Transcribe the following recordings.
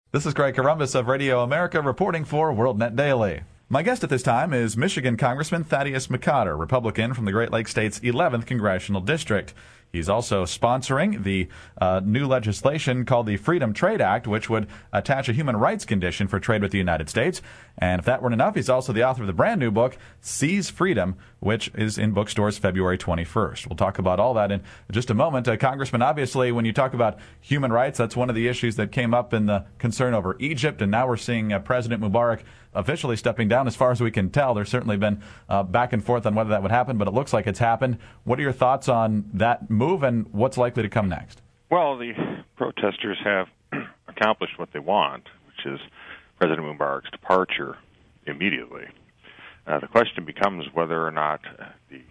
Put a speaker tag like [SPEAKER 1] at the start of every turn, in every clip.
[SPEAKER 1] This is Greg Columbus of Radio America reporting for WorldNet Daily. My guest at this time is Michigan Congressman Thaddeus McCotter, Republican from the Great Lakes State's 11th Congressional District. He's also sponsoring the new legislation called the Freedom Trade Act, which would attach a human rights condition for trade with the United States. And if that weren't enough, he's also the author of the brand new book, Seize Freedom, which is in bookstores February 21st. We'll talk about all that in just a moment. Congressman, obviously, when you talk about human rights, that's one of the issues that came up in the concern over Egypt. And now we're seeing President Mubarak officially stepping down. As far as we can tell, there's certainly been back and forth on whether that would happen, but it looks like it's happened. What are your thoughts on that move and what's likely to come next?
[SPEAKER 2] Well, the protesters have accomplished what they want, which is President Mubarak's departure immediately. The question becomes whether or not the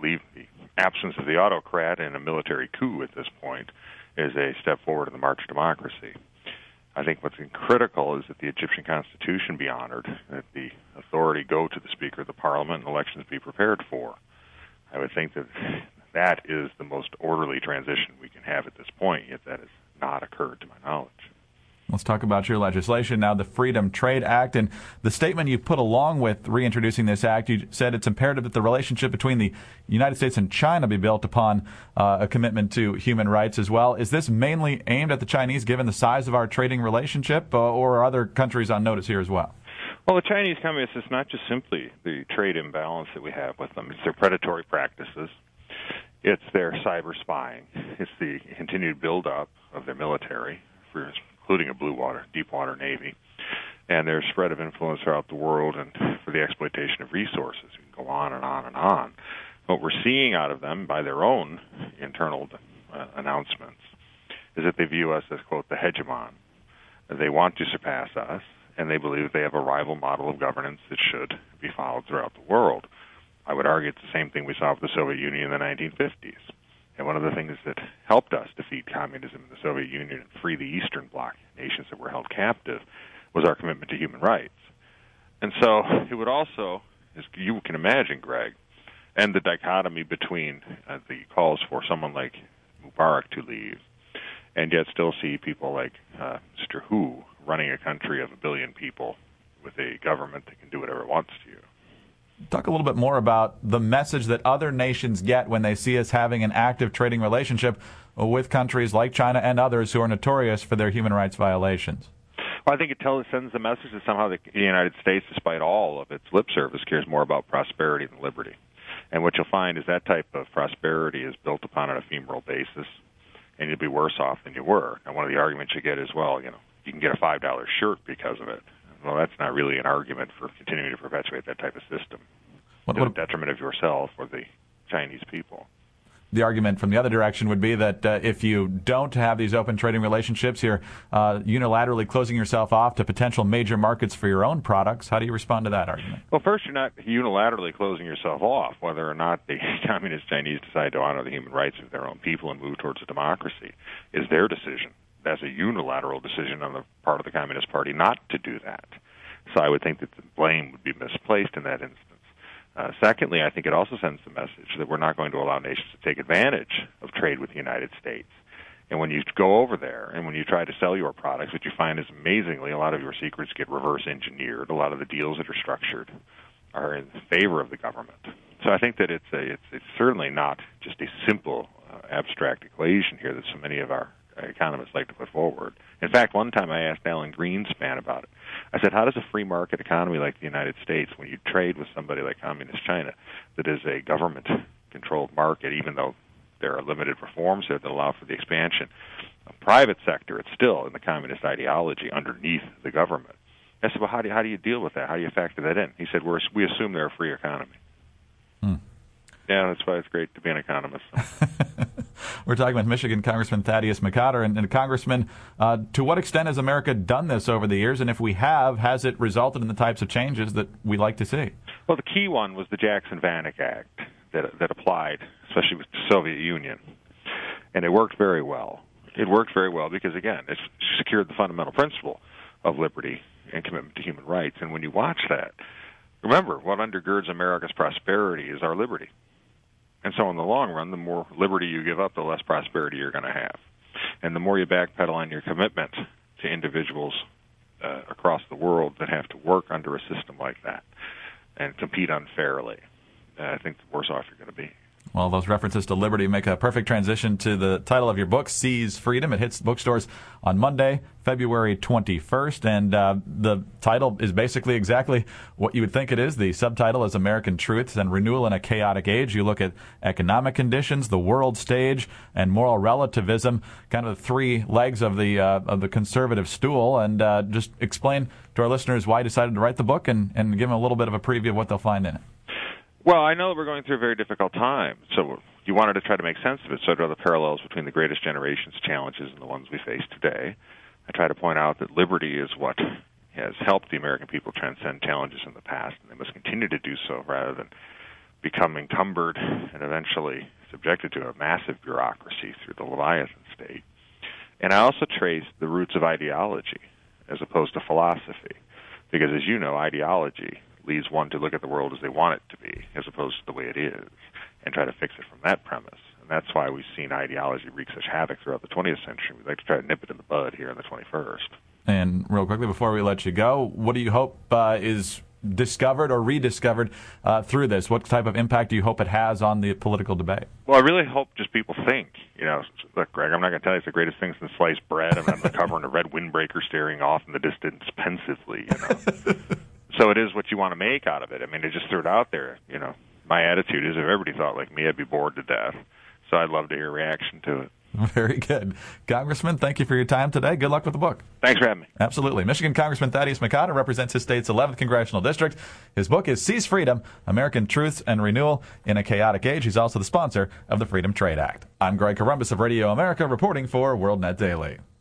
[SPEAKER 2] absence of the autocrat and a military coup at this point is a step forward in the march of democracy. I think what's critical is that the Egyptian constitution be honored, that the authority go to the Speaker of the Parliament and elections be prepared for. I would think that that is the most orderly transition we can have at this point, yet that has not occurred to my knowledge.
[SPEAKER 1] Let's talk about your legislation now, the Freedom Trade Act. And the statement you put along with reintroducing this act, you said it's imperative that the relationship between the United States and China be built upon a commitment to human rights as well. Is this mainly aimed at the Chinese, given the size of our trading relationship, or are other countries on notice here as well?
[SPEAKER 2] Well, the Chinese Communists, it's not just simply the trade imbalance that we have with them. It's their predatory practices. It's their cyber spying. It's the continued buildup of their military, including a deep water navy, and their spread of influence throughout the world and for the exploitation of resources. You can go on and on and on. What we're seeing out of them by their own internal announcements is that they view us as, quote, the hegemon. They want to surpass us, and they believe they have a rival model of governance that should be followed throughout the world. I would argue it's the same thing we saw with the Soviet Union in the 1950s. And one of the things that helped us defeat communism in the Soviet Union and free the Eastern Bloc nations that were held captive was our commitment to human rights. And so it would also, as you can imagine, Greg, end the dichotomy between the calls for someone like Mubarak to leave and yet still see people like Mr. Hu running a country of 1 billion people with a government that can do whatever it wants to you.
[SPEAKER 1] Talk a little bit more about the message that other nations get when they see us having an active trading relationship with countries like China and others who are notorious for their human rights violations.
[SPEAKER 2] Well, I think it sends the message that somehow the United States, despite all of its lip service, cares more about prosperity than liberty. And what you'll find is that type of prosperity is built upon an ephemeral basis, and you'll be worse off than you were. And one of the arguments you get is, well, you can get a $5 shirt because of it. Well, that's not really an argument for continuing to perpetuate that type of system to the detriment of yourself or the Chinese people.
[SPEAKER 1] The argument from the other direction would be that if you don't have these open trading relationships, you're unilaterally closing yourself off to potential major markets for your own products. How do you respond to that argument?
[SPEAKER 2] Well, first, you're not unilaterally closing yourself off. Whether or not the communist Chinese decide to honor the human rights of their own people and move towards a democracy is their decision. That's a unilateral decision on the part of the Communist Party not to do that. So I would think that the blame would be misplaced in that instance. Secondly, I think it also sends the message that we're not going to allow nations to take advantage of trade with the United States. And when you go over there and when you try to sell your products, what you find is amazingly a lot of your secrets get reverse engineered. A lot of the deals that are structured are in favor of the government. So I think that it's certainly not just a simple abstract equation here that so many of our economists like to put forward. In fact, one time I asked Alan Greenspan about it. I said, how does a free market economy like the United States, when you trade with somebody like Communist China, that is a government-controlled market, even though there are limited reforms there that allow for the expansion, a private sector, it's still in the communist ideology underneath the government. I said, well, how do you deal with that? How do you factor that in? He said, we assume they're a free economy. Yeah, that's why it's great to be an economist.
[SPEAKER 1] We're talking with Michigan Congressman Thaddeus McCotter. And Congressman, to what extent has America done this over the years? And if we have, has it resulted in the types of changes that we like to see?
[SPEAKER 2] Well, the key one was the Jackson-Vanik Act that applied, especially with the Soviet Union. And it worked very well. It worked very well because, again, it secured the fundamental principle of liberty and commitment to human rights. And when you watch that, remember, what undergirds America's prosperity is our liberty. And so in the long run, the more liberty you give up, the less prosperity you're going to have. And the more you backpedal on your commitment to individuals' across the world that have to work under a system like that and compete unfairly, I think the worse off you're going to be.
[SPEAKER 1] Well, those references to liberty make a perfect transition to the title of your book, Seize Freedom. It hits bookstores on Monday, February 21st, and the title is basically exactly what you would think it is. The subtitle is American Truths and Renewal in a Chaotic Age. You look at economic conditions, the world stage, and moral relativism, kind of the three legs of the conservative stool, and just explain to our listeners why you decided to write the book and give them a little bit of a preview of what they'll find in it.
[SPEAKER 2] Well, I know that we're going through a very difficult time, so you wanted to try to make sense of it, so I draw the parallels between the greatest generation's challenges and the ones we face today. I try to point out that liberty is what has helped the American people transcend challenges in the past, and they must continue to do so rather than become encumbered and eventually subjected to a massive bureaucracy through the Leviathan state. And I also trace the roots of ideology as opposed to philosophy, because as you know, ideology leads one to look at the world as they want it to be, as opposed to the way it is, and try to fix it from that premise. And that's why we've seen ideology wreak such havoc throughout the 20th century. We'd like to try to nip it in the bud here in the 21st.
[SPEAKER 1] And real quickly, before we let you go, what do you hope is discovered or rediscovered through this? What type of impact do you hope it has on the political debate?
[SPEAKER 2] Well, I really hope just people think. Look, Greg, I'm not going to tell you it's the greatest thing since sliced bread. I'm on the cover in a red windbreaker staring off in the distance pensively, So it is what you want to make out of it. I mean, I just threw it out there. My attitude is if everybody thought like me, I'd be bored to death. So I'd love to hear a reaction to it.
[SPEAKER 1] Very good. Congressman, thank you for your time today. Good luck with the book.
[SPEAKER 2] Thanks for having me.
[SPEAKER 1] Absolutely. Michigan Congressman Thaddeus McCotter represents his state's 11th Congressional District. His book is Seize Freedom, American Truths and Renewal in a Chaotic Age. He's also the sponsor of the Freedom Trade Act. I'm Greg Corombos of Radio America reporting for WorldNet Daily.